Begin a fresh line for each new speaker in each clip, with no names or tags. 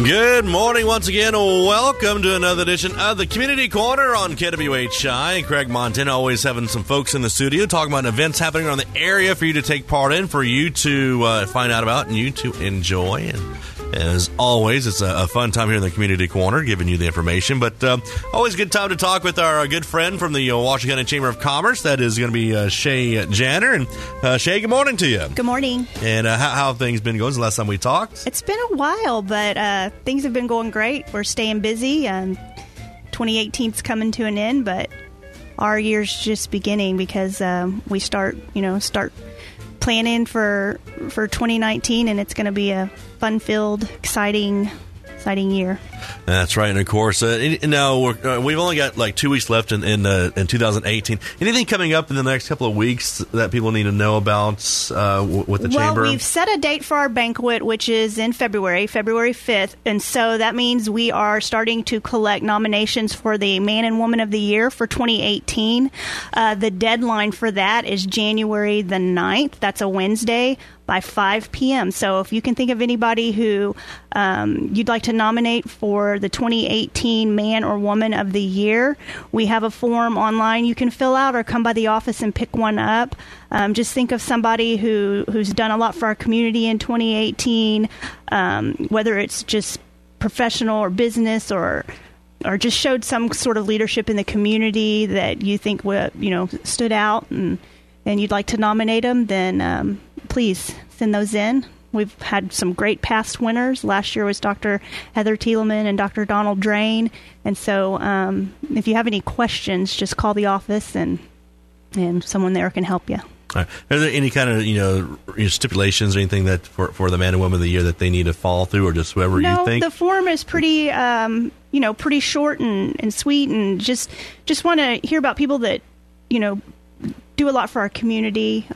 Good morning once again. Welcome to another edition of the Community Corner on KWHI. Craig Montana always having some folks in the studio talking about events happening around the area for you to take part in, for you to find out about, and you to enjoy. And as always, it's a fun time here in the Community Corner, giving you the information. But always a good time to talk with our good friend from the Washington County Chamber of Commerce. That is going to be Shay Janner. And Shay, good morning to you.
Good morning.
And how have things been going since the last time we talked?
It's been a while, but things have been going great. We're staying busy. 2018's coming to an end, but our year's just beginning because we start planning for 2019, and it's going to be a fun-filled, exciting year.
That's right, and of course, now we've only got like 2 weeks left in 2018. Anything coming up in the next couple of weeks that people need to know about with the Chamber?
Well, we've set a date for our banquet, which is in February 5th, and so that means we are starting to collect nominations for the Man and Woman of the Year for 2018. The deadline for that is January the 9th. That's a Wednesday by 5 p.m. So if you can think of anybody who you'd like to nominate for the 2018 Man or Woman of the Year, we have a form online you can fill out or come by the office and pick one up. Just think of somebody who's done a lot for our community in 2018, whether it's just professional or business or just showed some sort of leadership in the community that you think stood out and you'd like to nominate them, then please send those in. We've had some great past winners. Last year was Dr. Heather Thielemann and Dr. Donald Drain. And so if you have any questions, just call the office and someone there can help you.
All right. Are there any kind of stipulations or anything that for the Man and Woman of the Year that they need to follow through, or just whoever you think?
No, the form is pretty pretty short and sweet, and just want to hear about people that do a lot for our community.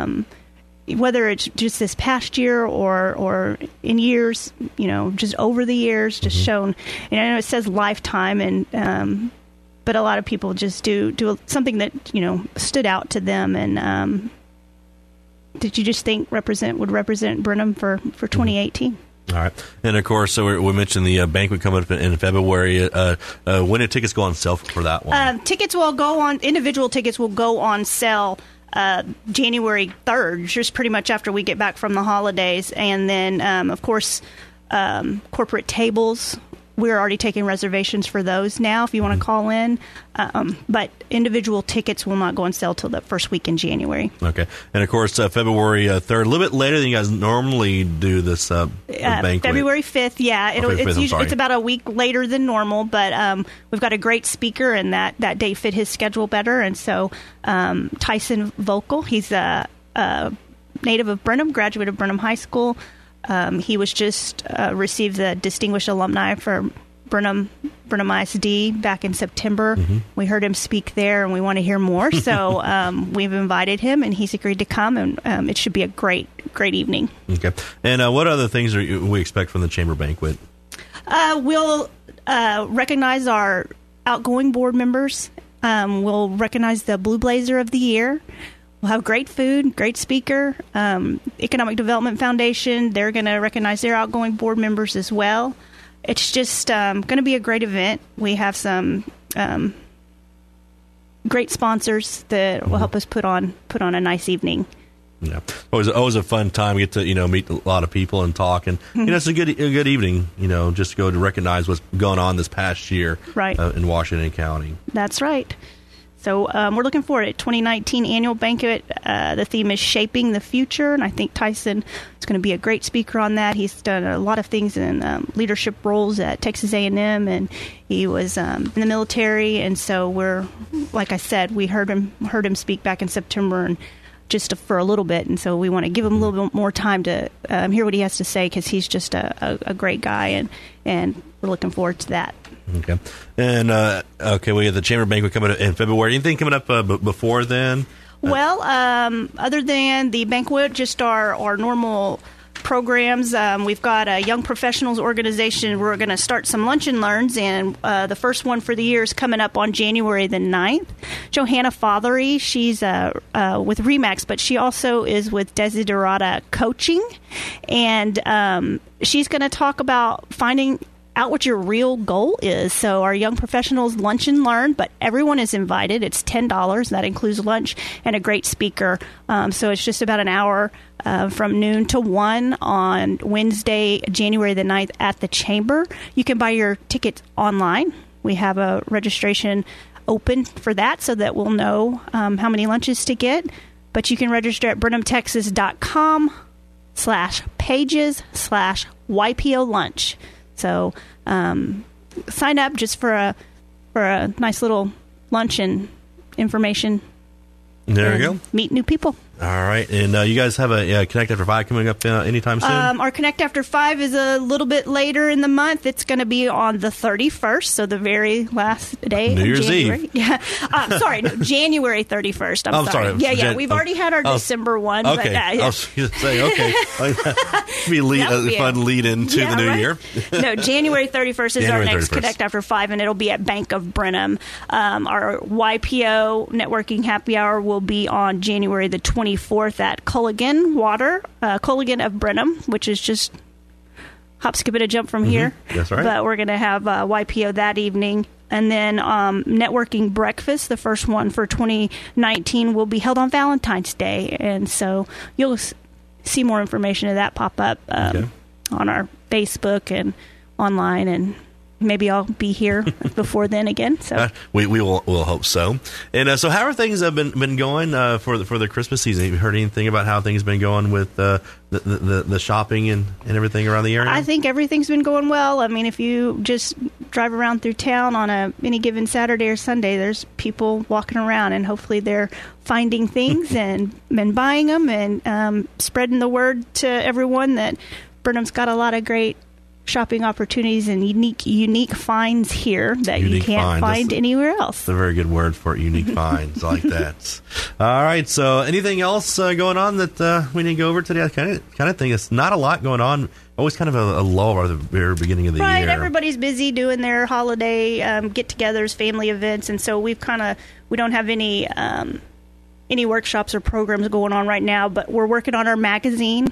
Whether it's just this past year or in years, just over the years, just shown. And I know it says lifetime, and but a lot of people just do something that stood out to them. And did you just think would represent Brenham for 2018?
All right, and of course, so we mentioned the banquet coming up in February. When do tickets go on sale for that one? Individual tickets will go on sale January 3rd, just pretty much after we get back from the holidays. And then, of course, corporate tables, we're already taking reservations for those now if you want to call in. But individual tickets will not go on sale till the first week in January. Okay. And, of course, February 3rd, a little bit later than you guys normally do this banquet.
February 5th, yeah. It's about a week later than normal, but we've got a great speaker, and that date fit his schedule better. And so Tyson Vocal, he's a native of Brenham, graduate of Brenham High School. He was just received the Distinguished Alumni for Brenham ISD back in September. We heard him speak there, and we want to hear more. So we've invited him, and he's agreed to come, and it should be a great evening. Okay.
And what other things we expect from the Chamber banquet?
We'll recognize our outgoing board members. We'll recognize the Blue Blazer of the Year. We'll have great food, great speaker. Economic Development Foundation, they're going to recognize their outgoing board members as well. It's just going to be a great event. We have some great sponsors that will help us put on a nice evening.
Yeah, always a fun time. We get to meet a lot of people and talk, and it's a good evening. Just to go to recognize what's going on this past year,
right,
in Washington County.
That's right. So we're looking forward to 2019 annual banquet. The theme is Shaping the Future, and I think Tyson is going to be a great speaker on that. He's done a lot of things in leadership roles at Texas A&M, and he was in the military. And so like I said, we heard him speak back in September, and just for a little bit. And so we want to give him a little bit more time to hear what he has to say, because he's just a great guy, and we're looking forward to that.
Okay. And, we have the Chamber banquet coming up in February. Anything coming up before then?
Well, other than the banquet, just our normal programs. We've got a young professionals organization. We're going to start some lunch and learns, and the first one for the year is coming up on January the 9th. Johanna Fothery, she's with RE/MAX, but she also is with Desiderata Coaching, and she's going to talk about finding out what your real goal is. So our young professionals lunch and learn, but everyone is invited. It's $10. That includes lunch and a great speaker. So it's just about an hour from noon to 1 on Wednesday, January the 9th at the Chamber. You can buy your tickets online. We have a registration open for that so that we'll know how many lunches to get. But you can register at BrenhamTexas.com/pages/YPO lunch. So sign up just for a nice little lunch and information.
There you go.
Meet new people.
All right. And you guys have a Connect After 5 coming up anytime soon?
Our Connect After 5 is a little bit later in the month. It's going to be on the 31st, so the very last day
New
of
Year's
January.
Eve.
Yeah. January 31st. I'm sorry. Yeah. We've already had our December one.
Okay.
But,
I was going to say, okay. Be a fun lead into the new year.
No, January 31st is our next 31st. Connect After 5, and it'll be at Bank of Brenham. Our YPO networking happy hour will be on January the 24th at Culligan of Brenham, which is just hop, skip, and a jump from here.
That's right.
But we're going to have YPO that evening. And then networking breakfast, the first one for 2019, will be held on Valentine's Day. And so you'll see more information of that pop up on our Facebook and online, and maybe I'll be here before then again. So
we'll hope so. And so, how are things been going for the Christmas season? Have you heard anything about how things have been going with the shopping and everything around the area?
I think everything's been going well. I mean, if you just drive around through town on any given Saturday or Sunday, there's people walking around, and hopefully they're finding things and buying them and spreading the word to everyone that Brenham's got a lot of great shopping opportunities and unique finds here that you can't find anywhere else.
That's a very good word for it, unique finds. I like that. All right. So anything else going on that we need to go over today? I kind of think it's not a lot going on. Always kind of a lull at the very beginning of the year.
Right. Everybody's busy doing their holiday get-togethers, family events, and so we don't have any workshops or programs going on right now, but we're working on our magazine,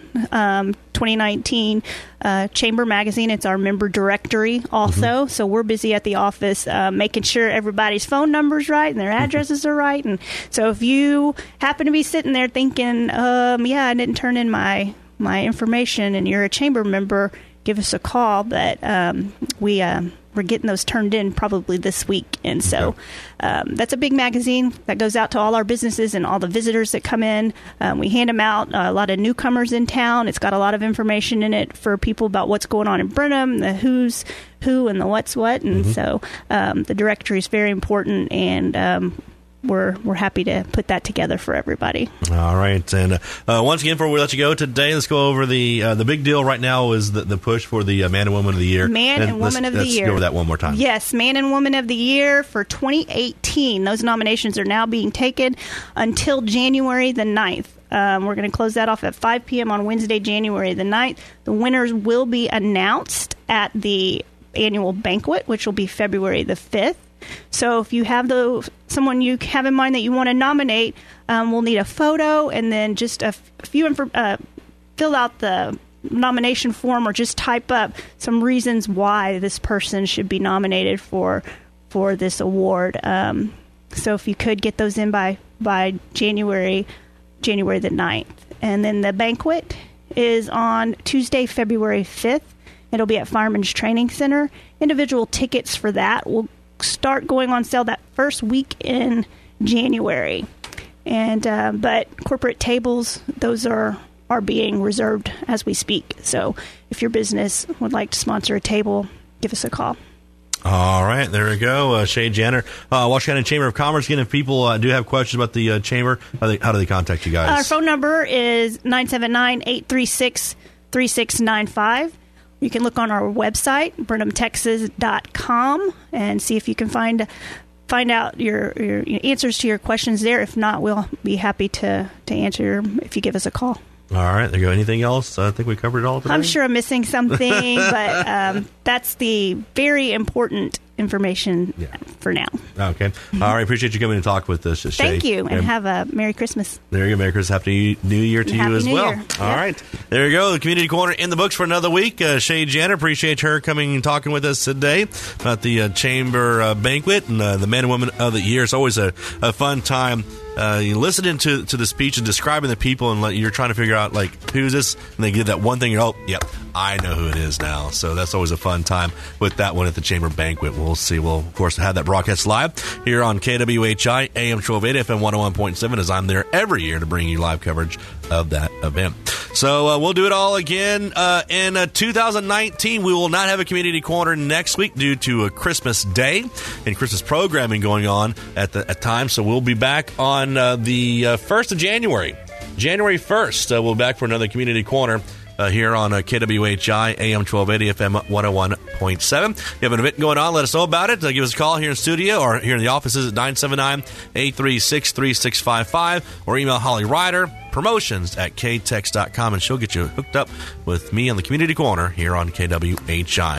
2019 Chamber Magazine. It's our member directory also. So we're busy at the office making sure everybody's phone number's right and their addresses are right. And so if you happen to be sitting there thinking, I didn't turn in my information, and you're a chamber member, give us a call. But we're getting those turned in probably this week. And so that's a big magazine that goes out to all our businesses and all the visitors that come in. We hand them out, a lot of newcomers in town. It's got a lot of information in it for people about what's going on in Brenham, the who's who and the what's what. And so the directory is very important, and we're happy to put that together for everybody.
All right. And once again, before we let you go today, let's go over the big deal right now is the push for the Man and Woman of the Year.
Man and Woman of the Year.
Let's go over that one more time.
Yes, Man and Woman of the Year for 2018. Those nominations are now being taken until January the 9th. We're going to close that off at 5 p.m. on Wednesday, January the 9th. The winners will be announced at the annual banquet, which will be February the 5th. So if you have someone you have in mind that you want to nominate, we'll need a photo and then just a few fill out the nomination form, or just type up some reasons why this person should be nominated for this award. So if you could get those in by January the 9th. And then the banquet is on Tuesday, February 5th. It'll be at Fireman's Training Center. Individual tickets for that will start going on sale that first week in January, and but corporate tables, those are being reserved as we speak. So if your business would like to sponsor a table, give us a call.
All right, there we go. Shay Janner, Walsh County Chamber of Commerce. Again, if people do have questions about the chamber, how do they contact you guys?
Our phone number is 979-836-3695. You can look on our website, BrenhamTexas.com, and see if you can find out your answers to your questions there. If not, we'll be happy to answer if you give us a call.
All right, there you go. Anything else? I think we covered it all today.
I'm sure I'm missing something, but that's the very important information for now.
Okay. All right. Appreciate you coming to talk with us, Shay.
Thank you, and have a Merry Christmas.
There you go. Merry Christmas. Happy New Year to you as well. All right. There you go. The Community Corner in the books for another week. Shay Janner, appreciate her coming and talking with us today about the Chamber Banquet and the Man and Woman of the Year. It's always a fun time. You listening to the speech and describing the people, and you're trying to figure out, like, who's this? And they give that one thing, yep, I know who it is now. So that's always a fun time with that one at the Chamber Banquet. We'll see. We'll, of course, have that broadcast live here on KWHI, AM 1280, FM 101.7, as I'm there every year to bring you live coverage of that event. So we'll do it all again in 2019. We will not have a Community Corner next week due to a Christmas Day and Christmas programming going on at time. So we'll be back on the 1st of January. January 1st, we'll be back for another Community Corner here on KWHI, AM 1280, FM 101.7. If you have an event going on, let us know about it. Give us a call here in studio or here in the offices at 979-836-3655 or email Holly Ryder, promotions@ktex.com, and she'll get you hooked up with me on the Community Corner here on KWHI.